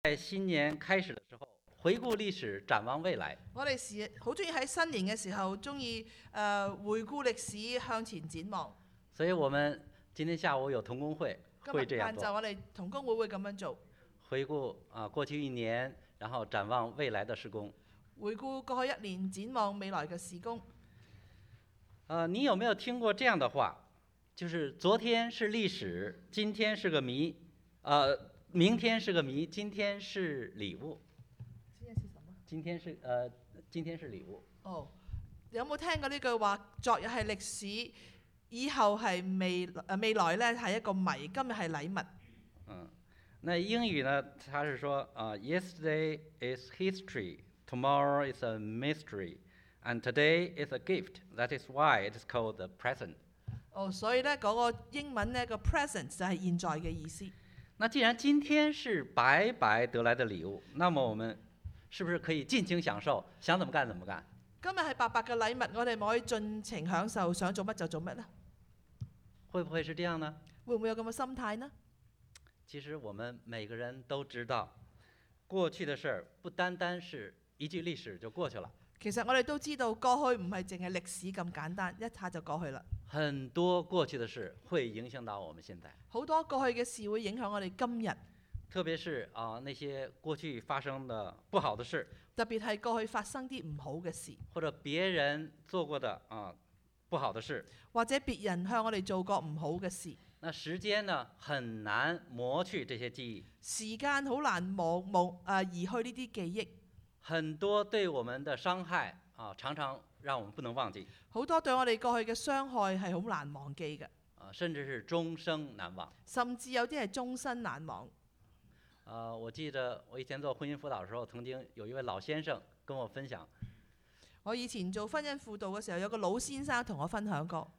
在新年開始的時候，回顧歷史，展望未來。 我哋好中意喺新年嘅時候，中意回顧歷史，向前展望。 所以我們今天下午有同工會會這樣做。 今日晏晝我哋同工會咁樣做， 回顧過去一年，然後展望未來的事工。 回顧過去一年，展望未來嘅事工。 你有沒有聽過這樣的話？就是昨天是歷史，今天是個謎，明天是個謎，今天是禮物。今天是禮物。 哦，有冇聽過呢句話？昨日係歷史，以後係未來呢係一個謎，今日係禮物。 那英語呢？它是說yesterday is history, tomorrow is a mystery, and today is a gift. That is why it is called the present. 所以呢嗰個英文呢個 present 就係現在嘅意思。 那既然今天是白白得來的禮物，那麼我們是不是可以盡情享受，想怎麼幹怎麼幹？ 今日係白白嘅禮物，我哋咪可以盡情享受，想做乜就做乜呢？ 會不會是這樣呢？ 會唔會有咁嘅心態呢？ 其實我們每個人都知道，過去的事不單單是一句歷史就過去了。 其實我哋都知道，過去唔係淨係歷史咁簡單，一下就過去啦。 很多過去的事會影響到我們現在。 好多過去嘅事會影響我哋今日。 特別是那些過去發生的不好的事， 特別係過去發生啲唔好嘅事， 或者別人做過的不好的事， 或者別人向我哋做過唔好嘅事。 那時間呢，很難磨去這些記憶。 時間好難移去呢啲記憶。 很多對我們的傷害常常讓我們不能忘記。 好多對我哋過去嘅傷害係好難忘記嘅， 甚至是終生難忘。 甚至有啲係終身難忘。 我記得我以前做婚姻輔導的時候，曾經有一位老先生跟我分享。 我以前做婚姻輔導嘅時候，有個老先生同我分享過。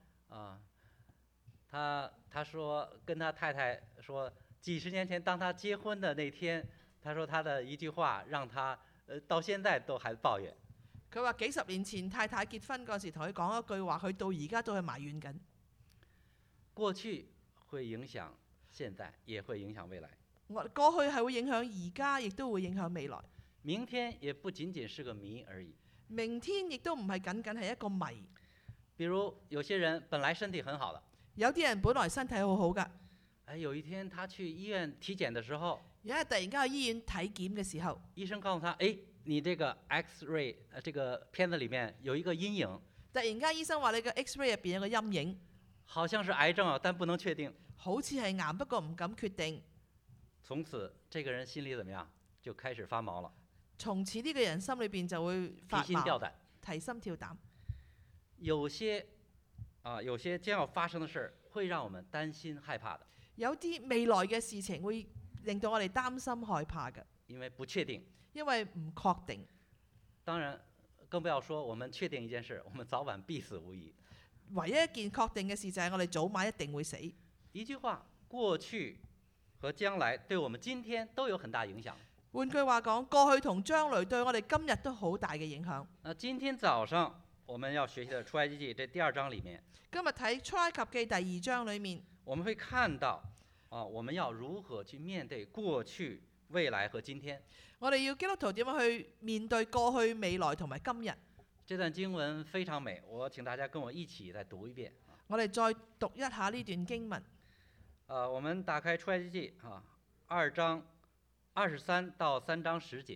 他說跟他太太說，幾十年前當他結婚的那天，他說他的一句話讓他到現在都還抱怨。 佢話幾十年前太太結婚嗰時同佢講一句話，佢到而家都係埋怨緊。 過去會影響現在，也會影響未來。 過去係會影響而家，亦都會影響未來。 明天也不僅僅是個謎而已。 明天亦都唔係僅僅係一個謎。 比如有些人本來身體很好的， 有啲人本來身體好好㗎。 有一天他去醫院體檢的時候， 有一日突然間去醫院體檢嘅時候， 醫生告訴他：你這個 X-ray 這個片子裡面有一個陰影。 突然間醫生話你個 X-ray 入邊有個陰影， 好像是癌症，但不能確定。 好似係癌，不過唔敢決定。 從此，這個人心裡怎麼樣？就開始發毛了。 從此呢個人心裏邊就會發毛， 提心吊膽， 提心吊膽。 有些將要發生的事會讓我們擔心害怕的。 有啲未來嘅事情會令到我哋擔心害怕嘅， 因為不確定， 因為唔確定。 當然，更不要說我們確定一件事，我們早晚必死無疑。 唯一一件確定嘅事就係我哋早晚一定會死。 一句話，過去和將來對我們今天都有很大影響。 換句話講，過去同將來對我哋今日都好大嘅影響。 今天早上我們要學習的出埃及記這第2章裡面， 今日睇出埃及記第2章裡面， 我們會看到我們要如何去面對過去、未來和今天。 我哋要基督徒點樣去面對過去、未來同埋今日？ 這段經文非常美，我請大家跟我一起再讀一遍。 我哋再讀一下呢段經文。 我們打開出埃及記2章23到3章10節。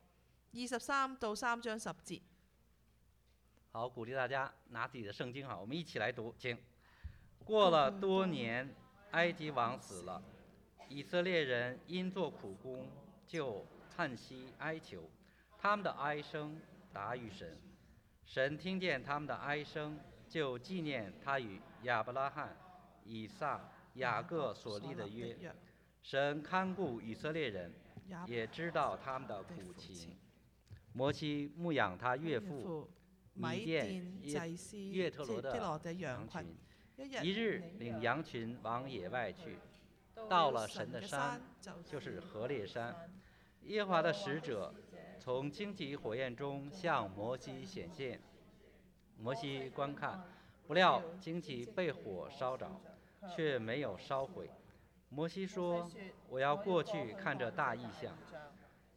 23到3章10節。 好，鼓勵大家拿自己的聖經我們一起來讀，請。過了多年，埃及王死了，以色列人因做苦工，就嘆息哀求，他們的哀聲達於神。神聽見他們的哀聲，就紀念他與亞伯拉罕、以撒、雅各所立的約。神看顧以色列人，也知道他們的苦情。摩西牧養他岳父米甸祭司約特羅的羊群，一日領羊群往野外去，到了神的山，就是何烈山。耶和華的使者從荊棘火焰中向摩西顯現，摩西觀看，不料荊棘被火燒着，卻沒有燒毀。摩西說：我要過去看這大異象。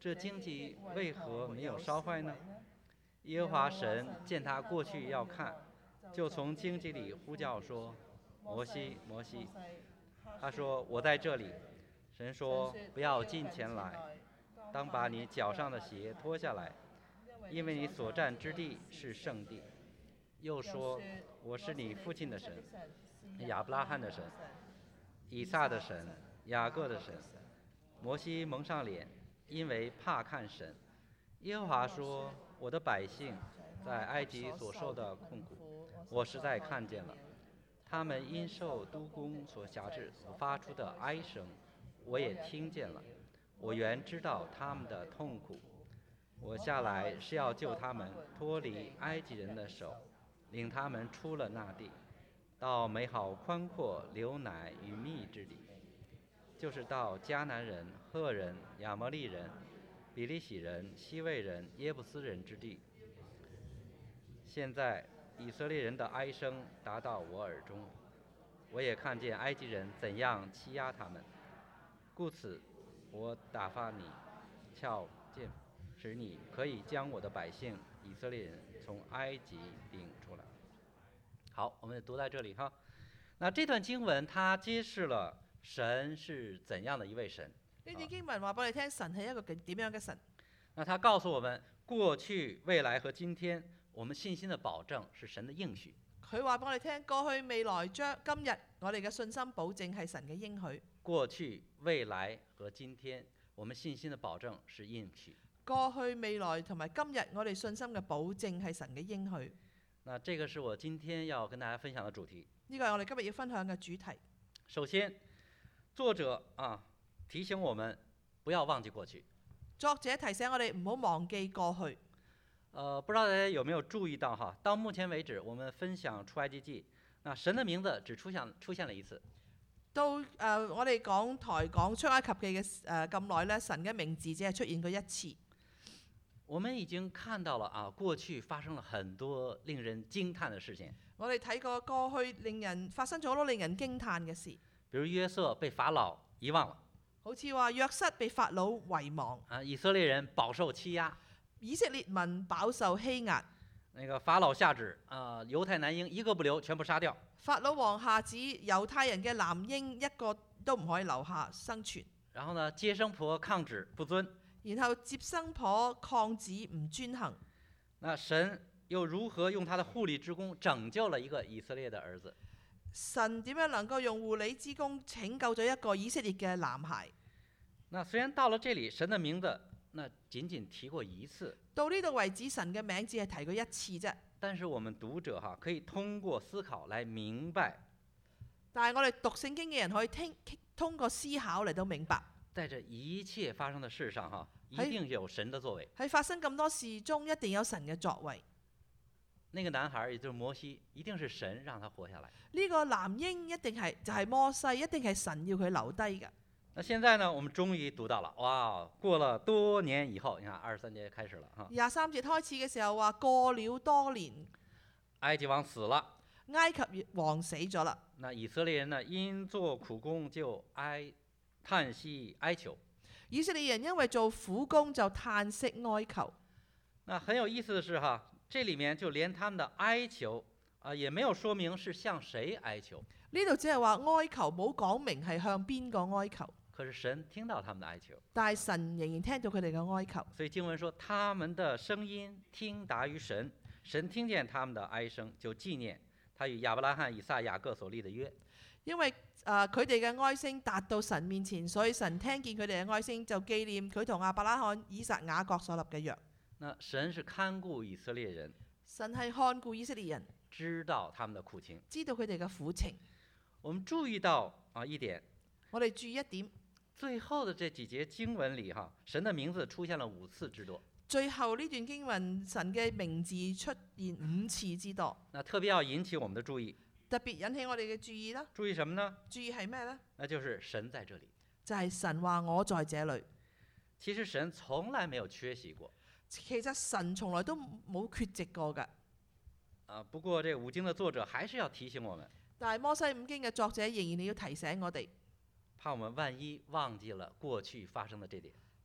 这荆棘为何没有烧坏呢？耶和华神见他过去要看，就从荆棘里呼叫说：摩西，摩西。他说：我在这里。神说：不要近前来，当把你脚上的鞋脱下来，因为你所站之地是圣地。又说：我是你父亲的神，亚伯拉罕的神，以撒的神，雅各的神。摩西蒙上脸，因为怕看神。耶和华说：我的百姓在埃及所受的困苦，我实在看见了。他们因受督工所辖制所发出的哀声，我也听见了。我原知道他们的痛苦。我下来是要救他们脱离埃及人的手，领他们出了那地，到美好宽阔流奶与蜜之地，就是到迦南人、赫人、亚摩利人、比利洗人、西魏人、耶布斯人之地。现在以色列人的哀声达到我耳中，我也看见埃及人怎样欺压他们，故此我打发你瞧见，使你可以将我的百姓以色列人从埃及领出来。好，我们读在这里哈。那这段经文它揭示了神是怎樣的一位神。 呢段經文話俾我哋聽，神係一個點樣嘅神。 那他告訴我們，過去、未來和今天，我們信心的保證是神的應許。 佢話俾我哋聽，過去、未來、今日，我哋嘅信心保證係神嘅應許。 過去、未來和今天，我們信心的保證是應許。 過去、未來同埋今日，我哋信心嘅保證係神嘅應許。 那這個是我今天要跟大家分享的主題。 呢個係我哋今日要分享嘅主題。 首先，作者提醒我們不要忘記過去。 作者提醒我哋唔好忘記過去。 不知道大家有沒有注意到哈？到目前為止，我們分享出埃及記，那神的名字只出現了一次。 到我哋講出埃及記嘅咁耐咧，神嘅名字只係出現過一次。 我們已經看到了過去發生了很多令人驚嘆的事情。 我哋睇過過去發生咗好多令人驚嘆嘅事。 比如約瑟被法老遺忘了。 好似話約瑟被法老遺忘。 以色列人飽受欺壓。 以色列民飽受欺壓。 那個法老下旨猶太男嬰一個不留，全部殺掉。 法老王下旨猶太人嘅男嬰一個都唔可以留下生存。 然後呢，接生婆抗旨不遵。 然後接生婆抗旨唔遵行。 那神又如何用他的護理之功拯救了一個以色列的兒子？ 神點樣能夠用護理之功拯救咗一個以色列嘅男孩？ 那雖然到了這裡，神的名字那僅僅提過一次。 到呢度為止，神嘅名只係提過一次啫。 但是我們讀者可以通過思考來明白。 但係我哋讀聖經嘅人可以通過思考嚟到明白。 在這一切發生的事上一定有神的作為。 喺發生咁多事中，一定有神嘅作為。 那個男孩也就是摩西，一定是神讓他活下來。 呢個男嬰一定係就係摩西，一定係神要佢留低嘅。 那現在呢，我們終於讀到了，哇！過了多年以後，你看23節開始了哈。 23節開始嘅時候話過了多年， 埃及王死了， 埃及王死咗啦。 那以色列人呢，因做苦工就嘆息哀求。 以色列人因為做苦工就嘆息哀求。 那很有意思的是這裡面就連他們的哀求也沒有說明是向誰哀求。 呢度只係話哀求，冇講明係向邊個哀求。 可是神聽到他們的哀求， 但係神仍然聽到佢哋嘅哀求。 所以經文說，他們的聲音聽達於神，神聽見他們的哀聲，就紀念他與亞伯拉罕、以撒、雅各所立的約。因為佢哋嘅哀聲達到神面前，所以神聽見佢哋嘅哀聲，就紀念佢同亞伯拉罕、以撒、雅各所立嘅約。 那神是看顧以色列人， 神係看顧以色列人， 知道他們的苦情， 知道佢哋嘅苦情。 我們注意到一點， 我哋注意一點， 最後的這幾節經文裡神的名字出現了5次之多。 最後呢段經文，神嘅名字出現5次之多。 那特別要引起我們的注意， 特別引起我哋嘅注意啦。 注意什麼呢？ 注意係咩呢？ 那就是神在這裡， 就係神話我在這裡。 其實神從來沒有缺席過。 其實神從來都冇缺席過㗎。 不過這五經的作者還是要提醒我們。 但係摩西五經嘅作者仍然要提醒我哋， 怕我們萬一忘記了過去發生的這點。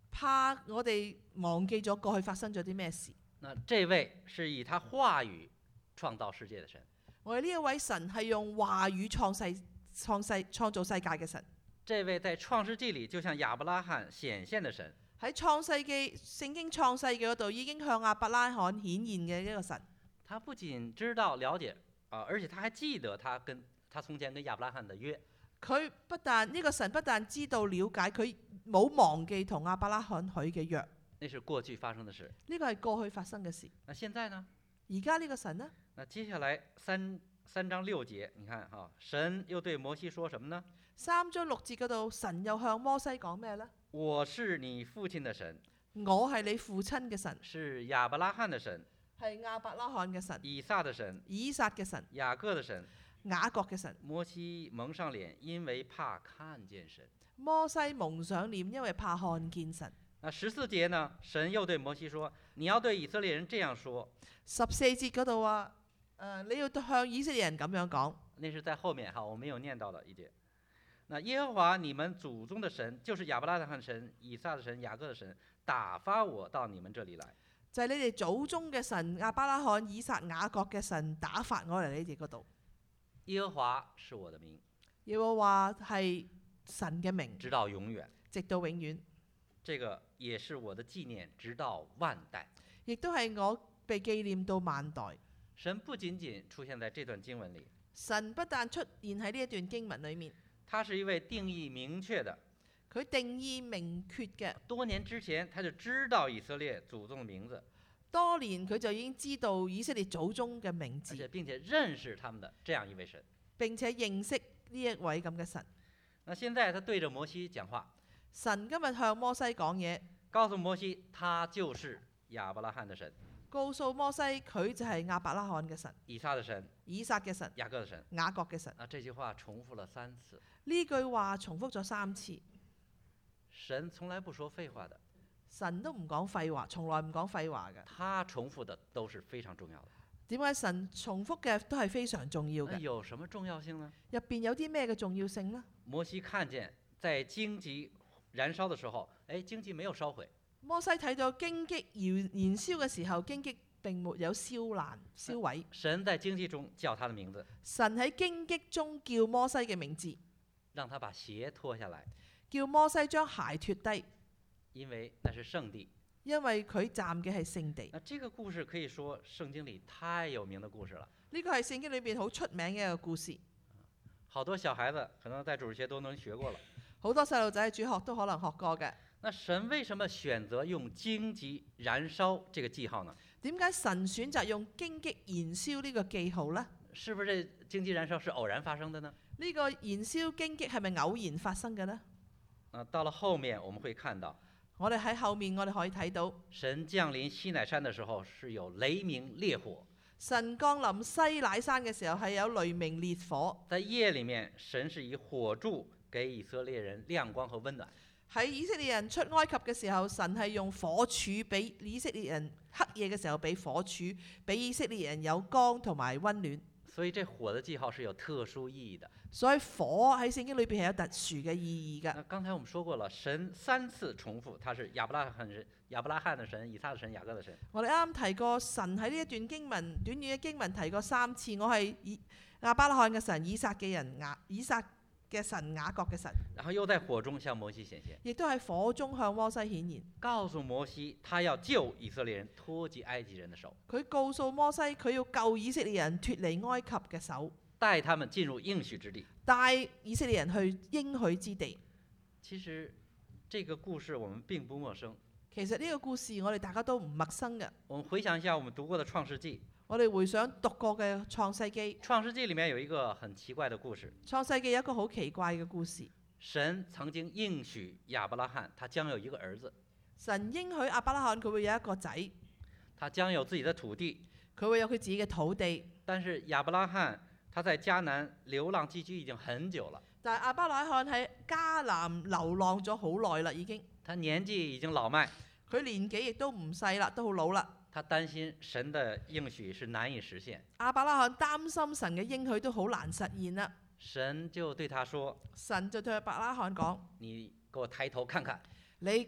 怕我哋忘記咗過去發生咗啲咩事。 那这位是以他话语创造世界的神， 我哋呢一位神係用話語創造世界嘅神。 这位在创世纪里就向亞伯拉罕顯現的神， 喺創世記聖經創世記嗰度已經向亞伯拉罕顯現嘅一個神。 他不僅知道了解而且他還記得他從前跟亞伯拉罕的約。 佢不但呢個神不但知道了解，佢冇忘記同亞伯拉罕許嘅約。 那是過去發生的事。 呢個係過去發生嘅事。 那現在呢？ 而家呢個神呢？ 那接下來三章6節，你看神又對摩西說什麼呢 ？3章6節嗰度，神又向摩西講咩呢？ 我是你父親的神， 我係你父親嘅神， 是亞伯拉罕的神， 係亞伯拉罕嘅神， 以撒的神， 以撒嘅神， 雅各的神， 雅各嘅神。 摩西蒙上臉，因為怕看見神。 摩西蒙上臉，因為怕看見神。 那14節呢？神又對摩西說：你要對以色列人這樣說。 14節嗰度話，你要向以色列人咁樣講。 那是在後面我沒有念到的一節。那耶和華你們祖宗的神，就是亞伯拉罕神、以撒的神、雅各的神，打發我到你們這裡來。 就係你哋祖宗嘅神亞伯拉罕、以撒、雅各嘅神打發我嚟你哋嗰度。 耶和華是我的名， 耶和華係神嘅名， 直到永遠， 直到永遠。 這個也是我的紀念，直到萬代。 亦都係我被紀念到萬代。 神不僅僅出現在這段經文裡， 神不但出現喺呢一段經文裡面， 他是一位定義明確的。 佢定義明確嘅。 多年之前他就知道以色列祖宗的名字， 多年佢就已經知道以色列祖宗嘅名字， 而且並且認識他們的這樣一位神。 並且認識呢一位咁嘅神。 那現在他對着摩西講話， 神今日向摩西講嘢， 告訴摩西他就是亞伯拉罕的神， 告訴摩西佢就係亞伯拉罕嘅神、 以撒的神、 以撒嘅神、 雅各的神、 雅各嘅神。 這句話重複了3次。 呢句話重複咗3次。 神從來不說廢話的， 神都唔講廢話，從來唔講廢話嘅。 他重複的都是非常重要的。 點解神重複嘅都係非常重要嘅？ 有什麼重要性呢？ 入邊有啲咩嘅重要性呢？ 摩西看見在荊棘燃燒的時候，荊棘沒有燒毀。 摩西睇到荊棘燃燒嘅時候，荊棘並沒有燒爛、燒毀。 神在荊棘中叫他的名字， 神喺荊棘中叫摩西嘅名字， 讓他把鞋脫下來， 叫摩西將鞋脫低， 因為那是聖地。 因為佢站嘅係聖地。 那這個故事可以說聖經裡太有名的故事了。 呢個係聖經裏邊好出名嘅一個故事， 好多小孩子可能在主日學都能學過了。 好多細路仔喺主學都可能學過嘅。 那神為什麼選擇用荊棘燃燒這個記號呢？ 點解神選擇用荊棘燃燒呢個記號呢？ 是不是荊棘燃燒是偶然發生的呢？ 呢個燃燒荊棘係咪偶然發生嘅呢？ 到了後面我們會看到， 我哋喺後面我哋可以睇到， 神降臨西乃山的時候是有雷鳴烈火。 神降臨西乃山嘅時候係有雷鳴烈火。 在夜裡面，神是以火柱給以色列人亮光和溫暖。 喺以色列人出埃及嘅時候，神係用火柱俾以色列人，黑夜嘅時候俾火柱，俾以色列人有光同埋溫暖。 所以這火的記號是有特殊意義的。 所以火喺聖經裏邊係有特殊嘅意義嘅。 那剛才我們說過了，神3次重複，他是亞伯拉罕的神、以撒的神、雅各的神。 我哋啱啱提過，神喺呢一段經文短短嘅經文提過3次，我係亞伯拉罕嘅神、以撒嘅人、以撒嘅神、雅各嘅神。 然後又在火中向摩西顯現， 亦都喺火中向摩西顯現， 告訴摩西他要救以色列人脫離埃及人的手。 佢告訴摩西佢要救以色列人脫離埃及嘅手， 帶他們進入應許之地， 帶以色列人去應許之地。 其實這個故事我們並不陌生。 其實呢個故事我哋大家都唔陌生嘅。 我們回想一下我們讀過的創世紀。 我哋回想讀過嘅創世記。 創世紀裡面有一個很奇怪的故事。 創世記有一個好奇怪嘅故事。 神曾經應許亞伯拉罕，他將有一個兒子。 神應許亞伯拉罕佢會有一個仔， 他將有自己的土地， 佢會有佢自己嘅土地。 但是亞伯拉罕他在迦南流浪寄居已經很久了。 但係亞伯拉罕喺迦南流浪咗好耐啦，已經。 他年紀已經老邁， 佢年紀亦都唔細啦，都好老啦。 他擔心神的應許是難以實現。 亞伯拉罕擔心神嘅應許都好難實現啦。 神就對他說： 神就對亞伯拉罕講： 你給我抬頭看看。 你抬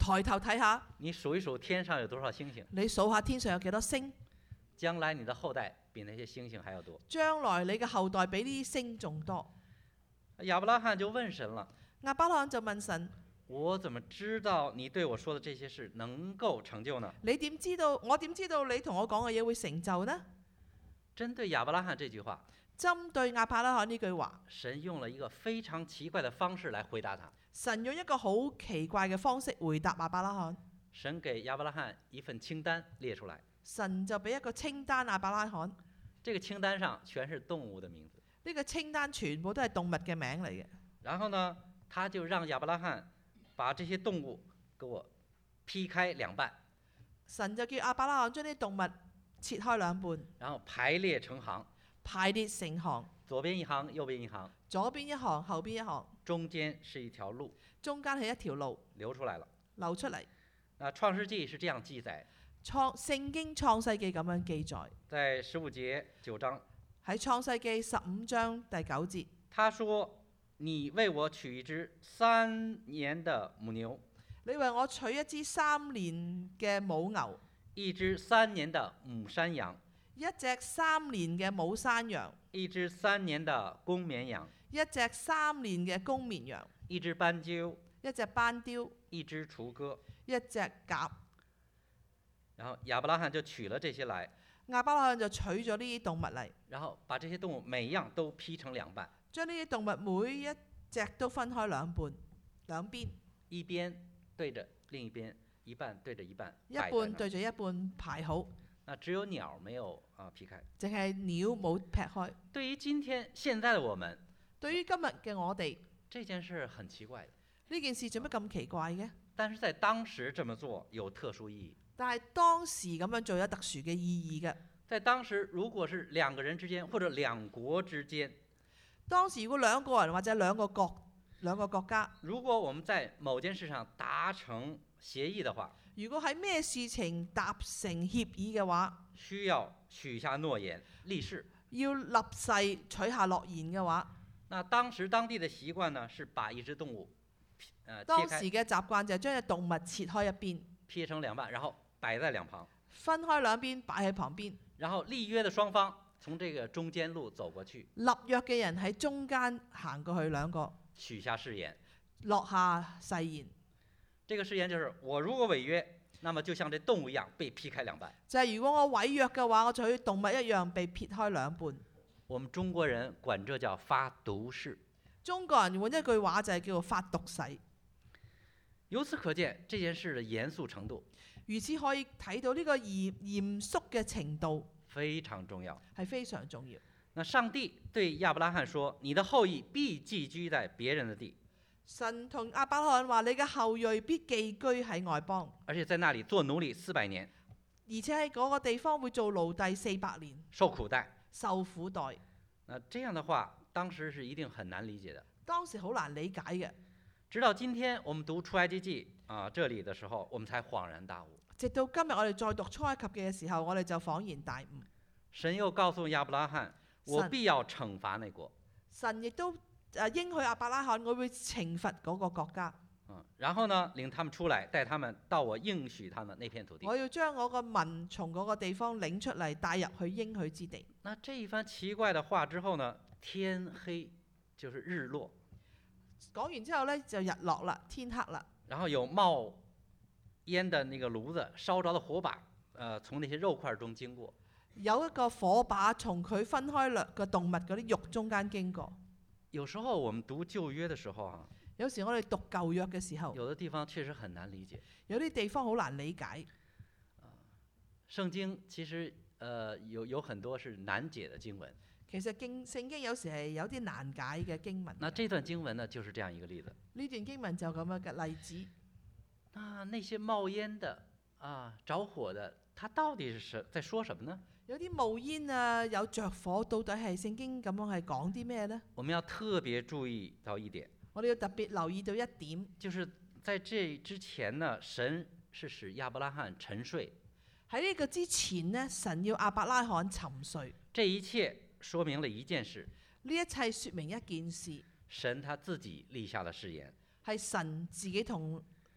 抬頭睇下， 你數一數天上有多少星星， 你數下天上有幾多星， 將來你的後代比那些星星還要多。 將來你嘅後代比呢啲星仲多。 亞伯拉罕就問神了， 亞伯拉罕就問神： 我怎麼知道你對我說的這些事能夠成就呢？ 你點知道？我點知道你同我講嘅嘢會成就呢？ 針對亞伯拉罕這句話， 針對亞伯拉罕呢句話， 神用了一個非常奇怪的方式來回答他。 神用一個好奇怪嘅方式回答亞伯拉罕。 神給亞伯拉罕一份清單列出來， 神就俾一個清單亞伯拉罕， 這個清單上全是動物的名字。 呢個清單全部都係動物嘅名嚟嘅。 然後呢，他就讓亞伯拉罕把這些動物給我劈開兩半。 神就叫亞伯拉罕將啲動物切開兩半， 然後排列成行， 排列成行， 左邊一行，右邊一行， 左邊一行，後邊一行， 中間是一條路， 中間係一條路流出來了。 流出嚟。 創世紀是這樣記載， 聖經創世記咁樣記載， 在15節9章， 喺創世記15章第9節， 他說：你為我取一隻3年的母牛， 你為我取一隻3年嘅母牛， 一隻3年的母山羊， 一隻3年嘅母山羊， 一隻3年的公綿羊， 一隻3年嘅公綿羊， 一隻斑鳩， 一隻斑雕， 一隻雛鴿， 一隻鴿。 然後亞伯拉罕就取了這些來， 亞伯拉罕就取咗呢啲動物嚟， 然後把這些動物每樣都劈成兩半， 將呢啲動物每一隻都分開兩半，兩邊， 一邊對着另一邊，一半對着一半， 一半對着一半排好。 那只有鳥沒有劈開， 淨係鳥冇劈開。 對於現在的我們， 對於今日嘅我哋， 這件事很奇怪的。 呢件事做乜咁奇怪嘅？ 但是在當時這麼做有特殊意義。 但係當時咁樣做有特殊嘅意義嘅。 在當時，如果是兩個人之間或者兩國之間， 當時如果兩個人或者兩個國家， 如果我們在某件事上達成協議的話， 如果喺咩事情達成協議嘅話， 需要許下諾言立誓， 要立誓取下諾言嘅話， 那當時當地的習慣呢，是把一隻動物當時嘅習慣就係將隻動物切開一邊， 劈成兩半，然後擺在兩旁， 分開兩邊擺喺旁邊， 然後立約的雙方從這個中間路走過去， 立約嘅人喺中間行過去，兩個許下誓言， 落下誓言。 這個誓言就是我如果違約，那麼就像這動物一樣被劈開兩半。 就係如果我違約嘅話，我就好似動物一樣被撇開兩半。 我們中國人管這叫發毒誓。 中國人換一句話就係叫做發毒誓。 由此可見這件事的嚴肅程度， 如此可以睇到呢個嚴肅嘅程度非常重要， 係非常重要。 那上帝對亞伯拉罕說：你的後裔必寄居在別人的地。 神同亞伯拉罕話：你嘅後裔必寄居喺外邦， 而且在那裡做奴隸400年， 而且喺嗰個地方會做奴隸400年， 受苦待。 受苦待。 那這樣的話，當時是一定很難理解的。 當時好難理解嘅， 直到今天我們讀出埃及記這裡的時候，我們才恍然大悟。 直到今日我哋再讀出埃及記嘅時候，我哋就恍然大悟。 神又告訴亞伯拉罕：我必要懲罰那國。 神亦都應許亞伯拉罕，我會懲罰嗰個國家。 然後呢，領他們出來，帶他們到我應許他們那片土地。 我要將我個民從嗰個地方領出嚟，帶入去應許之地。 那這一番奇怪的話之後呢，天黑就是日落。 講完之後呢，就日落啦，天黑啦。 然後有冒煙的那個爐子，燒着的火把，從那些肉塊中經過。 有一個火把從佢分開兩個動物嗰啲肉中間經過。 有時候我們讀舊約的時候有時我哋讀舊約嘅時候， 有的地方確實很難理解， 有啲地方好難理解。 聖經其實有很多是難解的經文。 其實聖經有時係有啲難解嘅經文。 那這段經文呢，就是這樣一個例子。 呢段經文就咁樣嘅例子。 那些冒煙的着火的，它到底是在說什麼呢？ 有啲冒煙啊，有着火，到底係聖經咁樣係講啲咩呢？ 我們要特別注意到一點， 我哋要特別留意到一點， 就是在這之前呢，神是使亞伯拉罕沉睡。 喺呢個之前呢，神要亞伯拉罕沉睡。 這一切說明了一件事， 呢一切說明一件事， 神他自己立下了誓言， 係神自己同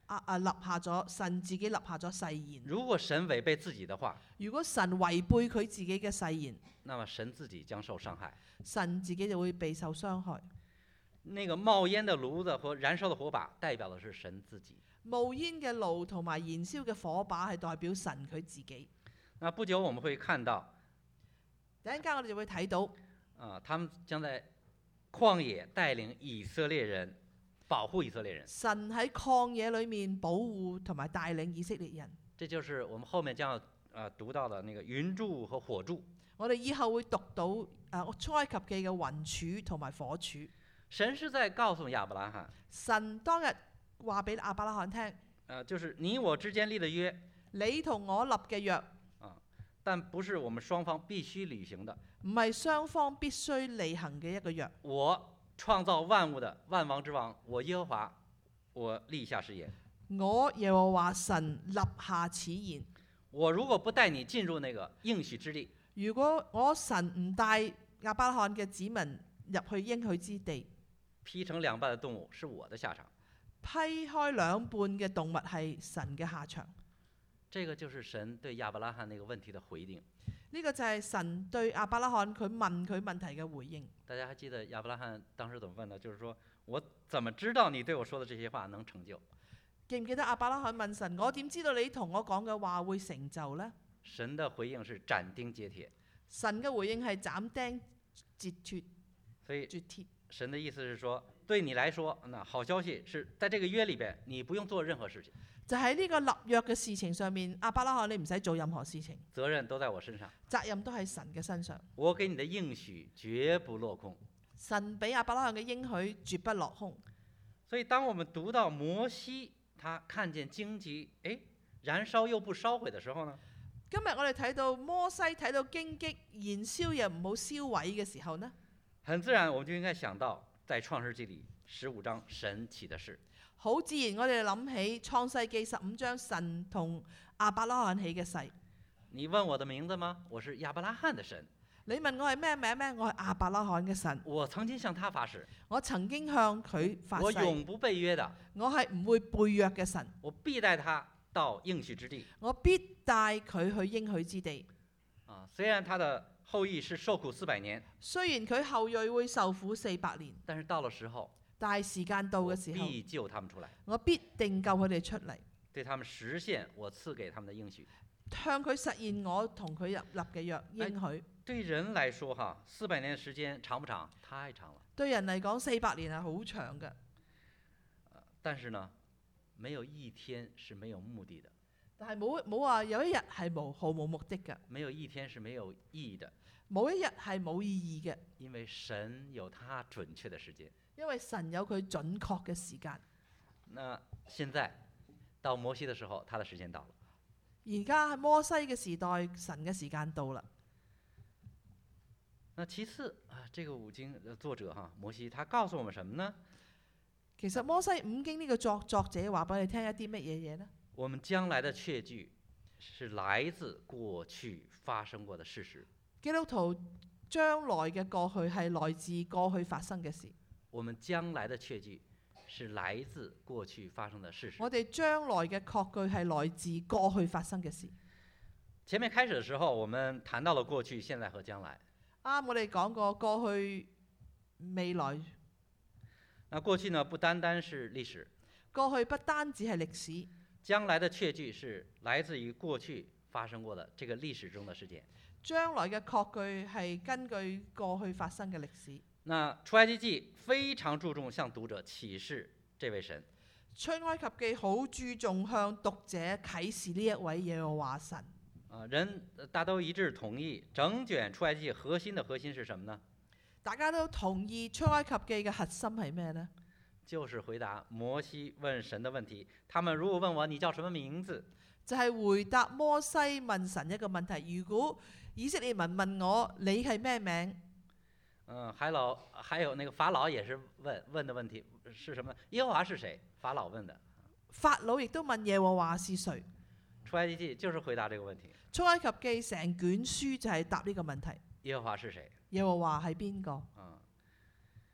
立下咗神自己立下咗誓言。 如果神違背自己的話， 如果神違背佢自己嘅誓言， 那麼神自己將受傷害。 神自己就會備受傷害。 那個冒煙的爐子和燃燒的火把代表的是神自己。 冒煙嘅爐同埋燃燒嘅火把係代表神佢自己。 那不久我們會看到， 第一間我哋就會睇到， 他們將在曠野帶領以色列人，保護以色列人。 神喺曠野裏面保護同埋帶領以色列人。 這就是我們後面將要讀到的那個雲柱和火柱。 我哋以後會讀到出埃及記嘅雲柱同埋火柱。 神是在告訴亞伯拉罕， 神當日話俾亞伯拉罕聽， 就是你我之間立的約， 你同我立嘅約， 但不是我們雙方必須履行的。 唔係雙方必須履行嘅一個約。 我創造萬物的萬王之王，我耶和華，我立下誓言。 我耶和華神立下此言。 我如果不帶你進入那個應許之地， 如果我神唔帶亞伯拉罕嘅子民入去應許之地， 劈成兩半的動物是我的下場。 劈開兩半嘅動物係神嘅下場。 這個就是神對亞伯拉罕那個問題的回應。 呢個就係神對亞伯拉罕佢問佢問題嘅回應。 大家還記得亞伯拉罕當時怎麼問呢？就是說我怎麼知道你對我說的這些話能成就？ 記唔記得亞伯拉罕問神：我點知道你同我講嘅話會成就呢？ 神的回應是斬釘截鐵。 神嘅回應係斬釘截鐵。 所以絕鐵。 神的意思是說，對你來說，那好消息是在這個約裏邊，你不用做任何事情。 就喺呢個立約嘅事情上面，亞伯拉罕你唔使做任何事情， 責任都在我身上， 責任都喺神嘅身上。 我給你的應許絕不落空。 神俾亞伯拉罕嘅應許絕不落空。 所以當我們讀到摩西他看見荊棘，燃燒又不燒毀的時候呢？ 今日我哋睇到摩西睇到荊棘燃燒又唔好燒毀嘅時候呢？ 很自然我們就應該想到在創世紀裏15章神起的事。 好自然，我哋諗起創世記15章神同亞伯拉罕起嘅誓。 你問我的名字嗎？我是亞伯拉罕的神。 你問我係咩名咩？我係亞伯拉罕嘅神。 我曾經向他發誓。 我曾經向佢發誓。 我永不背約的。 我係唔會背約嘅神。 我必帶他到應許之地。 我必帶佢去應許之地。 雖然他的後裔是受苦400年。 雖然佢後裔會受苦400年。 但是到了時候。 但係時間到嘅時候， 我必救他們出來。 我必定救佢哋出嚟， 對他們實現我賜給他們的應許， 向佢實現我同佢立嘅約應許。 對人來說，400年的時間長不長？太長了。 對人嚟講，400年係好長嘅。 但是呢，沒有一天是沒有目的的。 但係冇話有一日係毫無目的嘅。 沒有一天是沒有意義的。 冇一日係冇意義嘅。 因為神有他準確的時間。 因為神有佢準確嘅時間。 那現在到摩西的時候，他的時間到了。 而家係摩西嘅時代，神嘅時間到啦。 那其次這個五經的作者摩西，他告訴我們什麼呢？ 其實摩西五經呢個作者話俾你聽一啲乜嘢嘢呢？ 我們將來的確據是來自過去發生過的事實。 基督徒將來嘅過去係來自過去發生嘅事。 我們將來的確據是來自過去發生的事實。 我哋將來嘅確據係來自過去發生嘅事。 前面開始的時候，我們談到了過去、現在和將來。 啱，我哋講過過去、未來。 那過去呢，不單單是歷史。 過去不單止係歷史。 將來的確據是來自於過去發生過的這個歷史中的事件。 將來嘅確據係根據過去發生嘅歷史。 那出埃及記非常注重向讀者啟示這位神。 出埃及記好注重向讀者啟示呢一位耶和華神。 人大都一致同意，整卷出埃及記核心是什麼呢？ 大家都同意出埃及記嘅核心係咩呢？ 就是回答摩西問神的問題。他們如果問我你叫什麼名字， 就係回答摩西問神一個問題。如果以色列民問我你係咩名？ 還有那個法老也是問的問題是什麼？耶和華是誰？法老問的。 法老亦都問耶和華是誰？ 出埃及記就是回答這個問題。 出埃及記成卷書就係答呢個問題。 耶和華是誰？ 耶和華係邊個？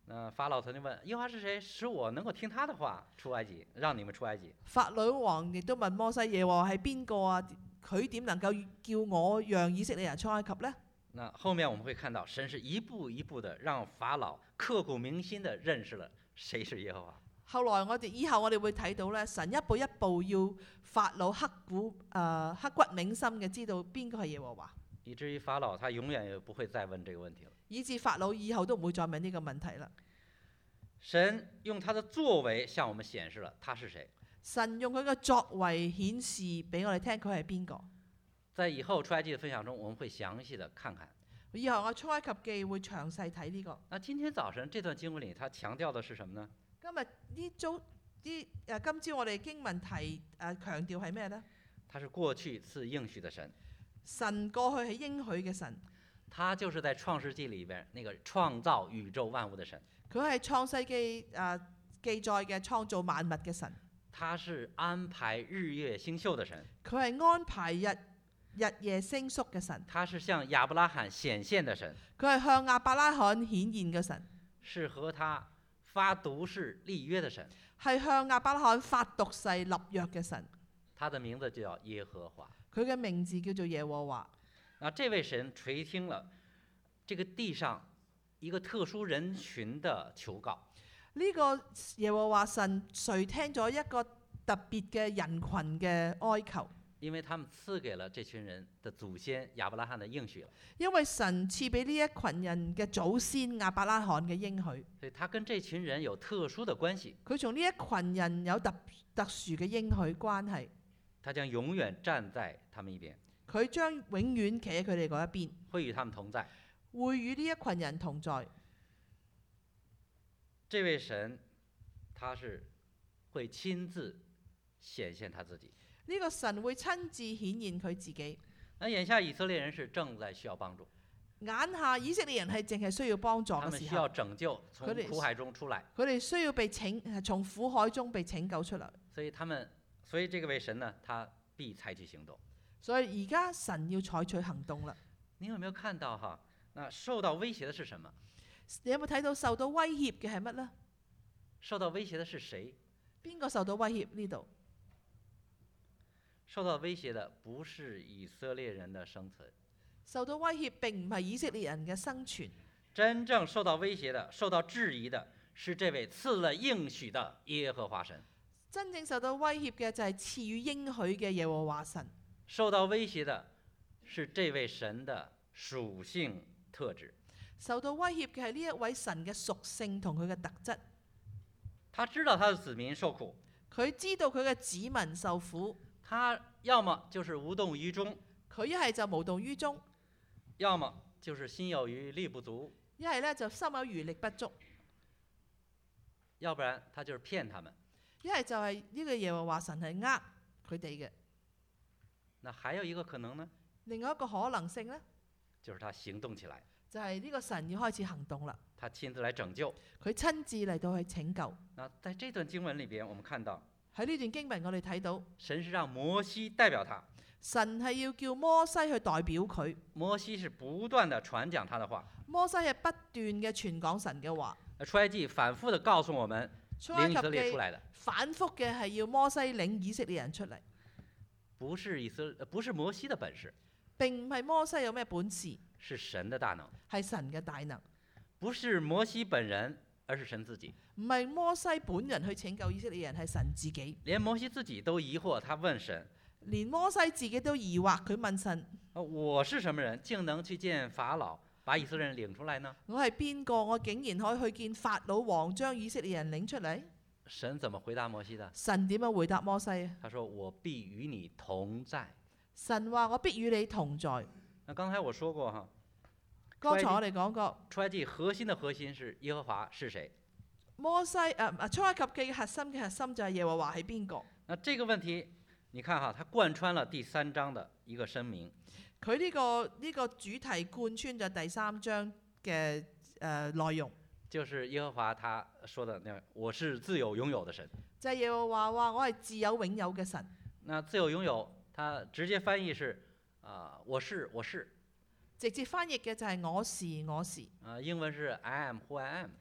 那法老曾經問耶和華是誰，使我能夠聽他的話出埃及，讓你們出埃及。 法老王亦都問摩西：耶和華係邊個啊？佢點能夠叫我讓以色列人出埃及呢？ 那後面我們會看到，神是一步一步的讓法老刻骨銘心的認識了誰是耶和華。 後來以後我哋會睇到咧，神一步一步要法老刻骨銘心嘅知道邊個係耶和華， 以至於法老他永遠也不會再問這個問題了。 以致法老以後都唔會再問呢個問題啦。 神用他的作為向我們顯示了他是誰。 神用佢嘅作為顯示俾我哋聽佢係邊個。 在以後出埃及的分享中，我們會詳細的看看。 以後我出埃及記會詳細睇呢個。 那今天早晨這段經文裏，他強調的是什麼呢？ 今朝我哋經文提強調係咩呢？ 他是過去賜應許的神。 神過去係應許嘅神。 他就是在創世紀裏邊那個創造宇宙萬物的神。 佢係創世記記載嘅創造萬物嘅神。 他是安排日月星宿的神。 佢係安排日夜星宿嘅神。 他是向亞伯拉罕顯現的神。 佢係向亞伯拉罕顯現嘅神。 是和他發毒誓立約的神。 係向亞伯拉罕發毒誓立約嘅神。 他的名字就叫耶和華。 佢嘅名字叫做耶和華。 那這位神垂聽了這個地上一個特殊人群的求告。 呢個耶和華神垂聽咗一個特別嘅人群嘅哀求。 因為他們賜給了這群人的祖先亞伯拉罕的應許了。 因為神賜俾呢一群人嘅祖先亞伯拉罕嘅應許。 所以他跟這群人有特殊的關係。 佢從呢一群人有特殊嘅應許關係。 他將永遠站在他們一邊。 佢將永遠企喺佢哋嗰一邊。 會與他們同在。 會與呢一群人同在。 這位神，他是會親自顯現他自己。 呢個神會親自顯現佢自己。 那眼下以色列人是正在需要幫助。 眼下以色列人係淨係需要幫助嘅時候。 他們需要拯救，從苦海中出來。 佢哋需要從苦海中被拯救出來。 所以這個位神呢，他必採取行動。 所以而家神要採取行動啦。 你有沒有看到哈？那受到威脅的是什麼？ 你有冇睇到受到威脅嘅係乜呢？ 受到威脅的是誰？ 邊個受到威脅呢度？ 受到威脅的不是以色列人的生存。 受到威脅並唔係以色列人嘅生存。 真正受到威脅的、受到質疑的是這位賜了應許的耶和華神。 真正受到威脅嘅就係賜予應許嘅耶和華神。 受到威脅的是這位神的屬性特質。 受到威脅嘅係呢一位神嘅屬性同佢嘅特質。 他知道他的子民受苦。 佢知道佢嘅子民受苦。 他要麼就是無動於衷。 佢一係就無動於衷。 要麼就是心有餘力不足。 一係咧就心有餘力不足。 要不然他就是騙他們。 一係就係呢個耶和華神係呃佢哋嘅。 那還有一個可能呢？ 另外一個可能性呢， 就是他行動起來。 就係呢個神要開始行動啦。 他親自來拯救。 佢親自嚟到去拯救。 那在這段經文裏邊，我們看到喺呢段經文我哋睇到神是讓摩西代表他。 神係要叫摩西去代表佢。 摩西是不斷地傳講他的話。 摩西係不斷嘅傳講神嘅話。 出埃及反覆地告訴我們，領以色列出來的。 反覆嘅係要摩西領以色列人出嚟。 不是摩西的本事。 並唔係摩西有咩本事。 是神的大能。 係神嘅大能。 不是摩西本人，而是神自己。 唔係摩西本人去拯救以色列人，係神自己。 連摩西自己都疑惑，他問神。 連摩西自己都疑惑，佢問神： 我是什麼人，竟能去見法老，把以色列人領出來呢？ 我係邊個？我竟然可以去見法老王，將以色列人領出嚟？ 神怎麼回答摩西的？ 神點樣回答摩西啊？ 他說：我必與你同在。 神話我必與你同在。 那剛才我說過哈， 剛才我哋講過， 出埃及核心的核心是耶和華是誰？ 摩西出埃及記嘅核心就係耶和華係邊個？ 那這個問題，你看哈，它貫穿了第3章的一個聲明。 佢呢個主題貫穿咗第3章嘅內容。 就是耶和華他說的那我是自有永有的神。 就係耶和華話我係自有永有嘅神。 那自有永有，它直接翻譯是我是。直接翻譯嘅就係我是。 英文是 I am who I am。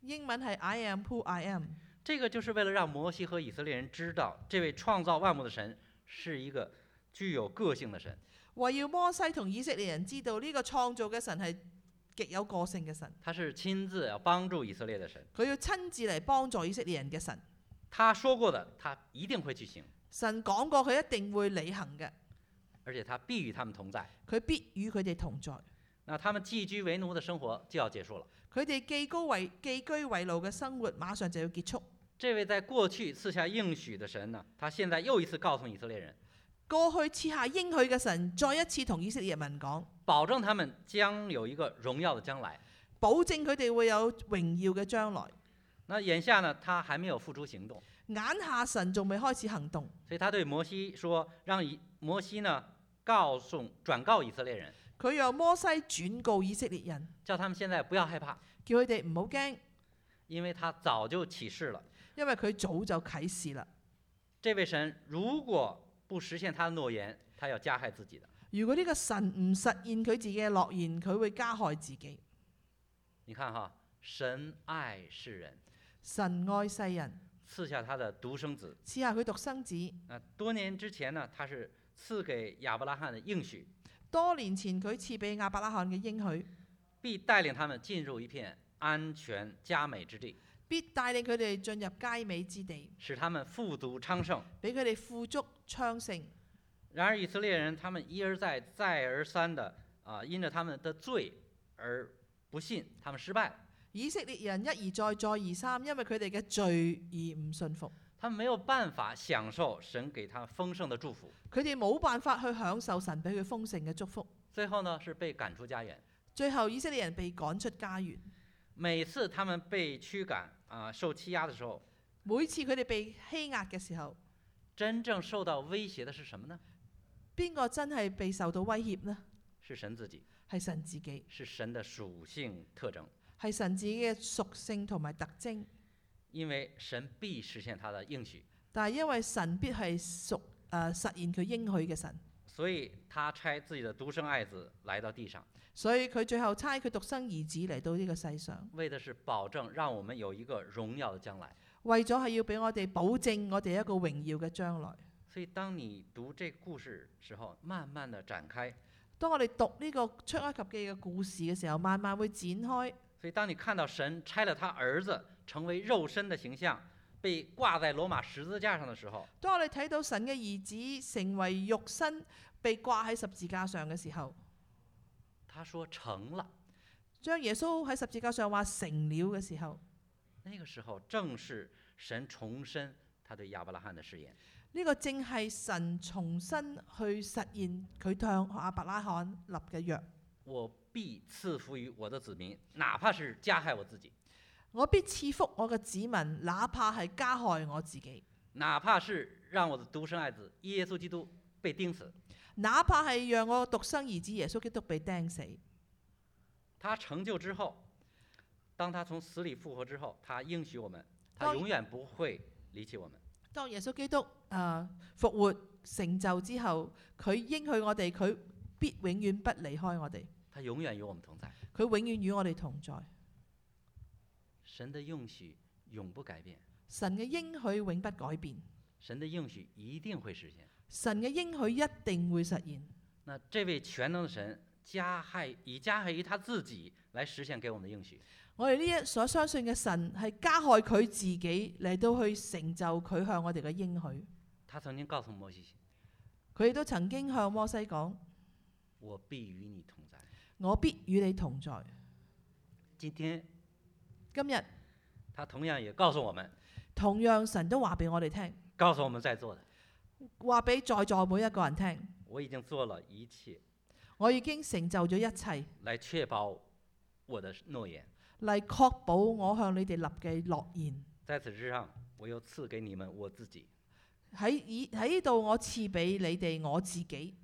英文係 I am who I am。 这个就是为了讓摩西和以色列人知道，這位創造萬物的神是一個具有個性的神。 為要摩西同以色列人知道呢個創造嘅神係極有個性嘅神， 他是親自要幫助以色列的神。 佢要親自嚟幫助以色列人嘅神。 他說過的，他一定會去行。 神講過佢一定會履行嘅， 而且他必與他們同在。 佢必與佢哋同在。 那他們寄居為奴的生活就要結束了。 佢哋寄居為奴嘅生活馬上就要結束。 這位在過去賜下應許的神呢，他現在又一次告訴以色列人， 過去賜下應許嘅神，再一次同以色列人講， 保證他們將有一個榮耀的將來， 保證佢哋會有榮耀嘅將來。 那眼下呢，他還沒有付諸行動， 眼下神仲未開始行動， 所以他對摩西說，讓摩西呢轉告以色列人， 佢讓摩西轉告以色列人， 叫他們現在不要害怕， 叫佢哋唔好驚， 因為他早就啟示了， 因為佢早就啟示啦。 這位神如果不實現他的諾言，他要加害自己的。 如果呢個神唔實現佢自己嘅諾言，佢會加害自己。 你看哈，神愛世人， 神愛世人， 賜下他的獨生子， 賜下佢獨生子。 多年之前呢，他是賜給亞伯拉罕的應許， 多年前佢賜俾亞伯拉罕嘅應許， 必帶領他們進入一片安全佳美之地， 必帶領佢哋進入佳美之地， 使他們富足昌盛， 俾佢哋富足昌盛。 然而以色列人他們一而再再而三的因着他們的罪而不信，他們失敗。 以色列人一而再再而三，因為佢哋嘅罪而唔信服， 他們沒有辦法享受神給他豐盛的祝福， 佢哋冇辦法去享受神俾佢豐盛嘅祝福。 最後呢，是被趕出家園。 最後以色列人被趕出家園。 每次他們被驅趕受欺壓的時候， 每次佢哋被欺壓嘅時候， 真正受到威脅的是什麼呢？ 邊個真係被受到威脅呢？ 是神自己， 係神自己， 是神的屬性特徵， 係神自己嘅屬性同埋特徵。 因為神必實現他的應許， 但係因為神必係實現佢應許嘅神， 所以他差自己的獨生愛子來到地上， 所以佢最後差佢獨生兒子嚟到呢個世上， 為的是保證讓我們有一個榮耀的將來。 為咗係要俾我哋保證我哋一個榮耀嘅將來。 所以當你讀這個故事時候，慢慢的展開。 當我哋讀呢個出埃及記嘅故事嘅時候，慢慢會展開。 所以當你看到神差了他兒子成為肉身的形象，被掛在羅馬十字架上的時候， 當我哋睇到神嘅兒子成為肉身被掛喺十字架上嘅時候， 他說成了。 將耶穌喺十字架上話成了嘅時候， 那個時候正是神重申他對亞伯拉罕的誓言。 呢個正係神重新去實現佢向亞伯拉罕立嘅約。 我必賜福於我的子民，哪怕是加害我自己。 我必賜福我嘅子民，哪怕係加害我自己。 哪怕是讓我的獨生愛子耶穌基督被釘死。 哪怕係讓我獨生兒子耶穌基督被釘死。 他成就之後，當他從死裡復活之後，他應許我們，他永遠不會離棄我們。 當耶穌基督復活成就之後，佢應許我哋，佢必永遠不離開我哋。 他永遠與我們同在。 佢永遠與我哋同在。 神的應許永不改變。 神嘅應許永不改變。 神的應許一定會實現。 神嘅應許一定會實現。 那這位全能的神以加害於他自己來實現給我們的應許。 我哋呢一所相信嘅神係加害佢自己嚟到去成就佢向我哋嘅應許。 他曾經告訴摩西， 佢亦都曾經向摩西講： 我必與你同在。 我必與你同在。 今日， 他同樣也告訴我們， 同樣神都話俾我哋聽， 告訴我們在座的， 話俾在座每一個人聽， 我已經做了一切， 我已經成就咗一切， 來確保我的諾言， 嚟確保我向你哋立嘅諾言。 在此之上，我又賜給你們我自己。 喺呢度，我賜俾你哋我自己。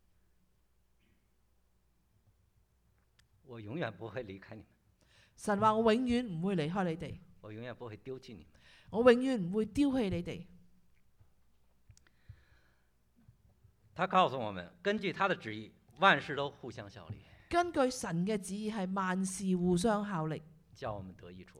我永遠不會離開你們。 神話我永遠唔會離開你哋。 我永遠不會丟棄你們。 我永遠唔會丟棄你哋。 他告訴我們，根據他的旨意，萬事都互相效力。 根據神嘅旨意係萬事互相效力， 叫我們得益處，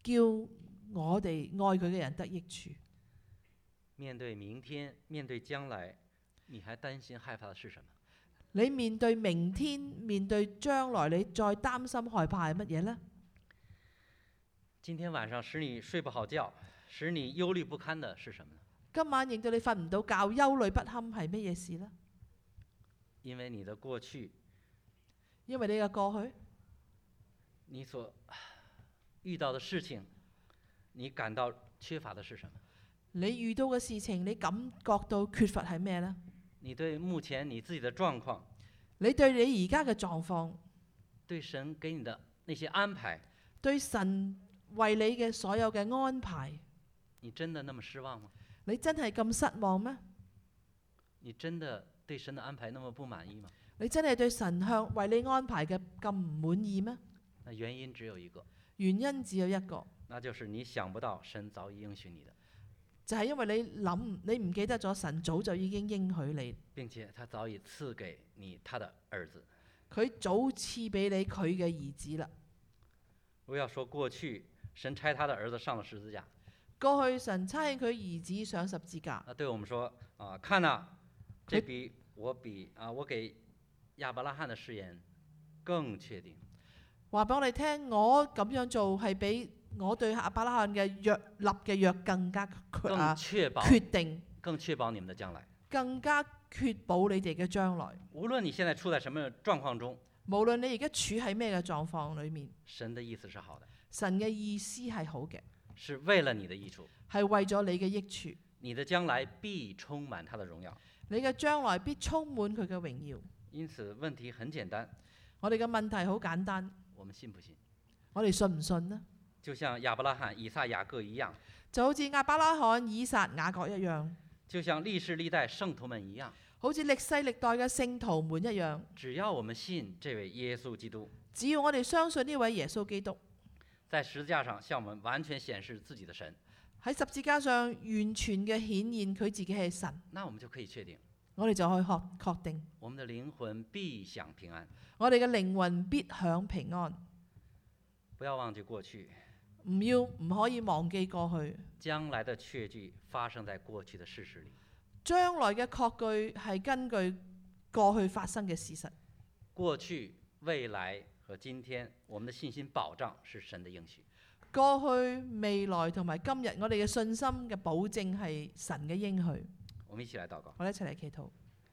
叫我哋愛佢嘅人得益處。 面對明天，面對將來，你還擔心害怕的是什麼？ 你面對明天，面對將來，你再擔心害怕係乜嘢呢？ 今天晚上使你睡不好覺，使你憂慮不堪的是什麼呢？ 今晚令到你瞓唔到覺、憂慮不堪係乜嘢事呢？ 因為你的過去， 因為你嘅過去， 你所遇到的事情，你感到缺乏的是什麼？ 你遇到嘅事情，你感覺到缺乏係咩呢？ 你對目前你自己的狀況， 你對你而家嘅狀況， 對神給你的那些安排， 對神為你嘅所有嘅安排， 你真的那麼失望嗎？ 你真係咁失望咩？ 你真的對神的安排那麼不滿意嗎？ 你真係對神向為你安排嘅咁唔滿意咩？ 那原因只有一個， 原因只有一個， 那就是你想不到神早已應許你的， 就係因為你唔記得咗神早就已經應許你， 並且他早已賜給你他的兒子。 佢早賜俾你佢嘅兒子啦。 不要說過去神差他的兒子上了十字架， 過去神差佢兒子上十字架， 那對我們說啊，看啊，這比我給亞伯拉罕的誓言更確定。 話俾我哋聽，我咁樣做係比我對亞伯拉罕嘅約立嘅約更加決定， 更確保你們的將來， 更加確保你哋嘅將來。 無論你現在處在什麼狀況中， 無論你而家處喺咩嘅狀況裏面， 神的意思是好的， 神嘅意思係好嘅， 是為了你的益處， 係為咗你嘅益處。 你的將來必充滿他的榮耀， 你嘅將來必充滿佢嘅榮耀。 因此問題很簡單， 我哋嘅問題好簡單， 我們信不信？ 我哋信唔信呢？ 就像亞伯拉罕、以撒、雅各一樣， 就好似亞伯拉罕、以撒、雅各一樣， 就像歷世歷代聖徒們一樣， 好似歷世歷代嘅聖徒們一樣。 只要我們信這位耶穌基督， 只要我哋相信呢位耶穌基督， 在十字架上向我們完全顯示自己的神， 喺十字架上完全嘅顯現佢自己係神， 那我們就可以確定， 我哋就可以確定， 我們的靈魂必享平安。 我哋嘅靈魂必享平安。 不要忘記過去， 唔可以忘記過去。 將來的確據發生在過去的事實裏。 將來嘅確據係根據過去發生嘅事實。 過去、未來和今天，我們的信心保障是神的應許。 過去、未來同埋今日，我哋嘅信心嘅保證係神嘅應許。 我們一起來禱告。 我哋一齊嚟祈禱。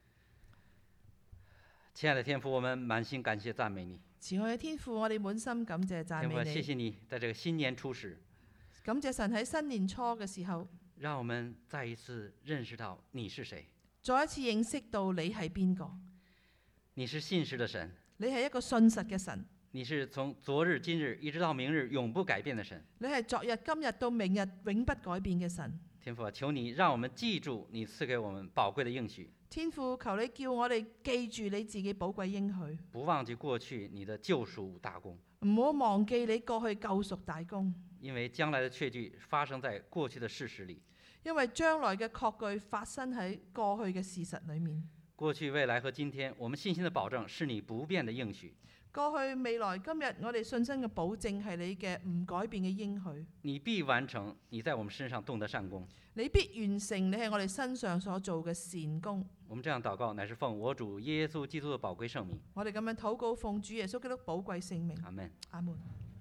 親愛的天父，我們滿心感謝讚美你。 慈愛嘅天父，我哋滿心感謝讚天父， 美你。 謝謝你，在這個新年初時， 感謝神喺新年初嘅時候， 讓我們再一次認識到你是誰。 再一次認識到你係邊個。 你是信實的神， 你係一個信實嘅神。 你是從昨日、今日一直到明日永不改變的神。 你係昨日、今日到明日永不改變嘅神。 天父，求你讓我們記住你賜給我們寶貴的應許。 天父，求你叫我哋記住你自己寶貴應許， 不忘記過去你的救贖大功。 唔好忘記你過去救贖大功。 因為將來的確據發生在過去的事實裏。 因為將來嘅確據發生喺過去嘅事實裏面。 過去、未來和今天，我們信心的保證是你不變的應許。 過去、未來、今日，我哋信心嘅保證係你嘅唔改變嘅應許。 你必完成你在我們身上動的善功。 你必完成你喺我哋身上所做嘅善功。 我們這樣禱告，乃是奉我主耶穌基督的寶貴聖名。 我哋咁樣禱告，奉主耶穌基督寶貴聖名。 阿門。 阿門。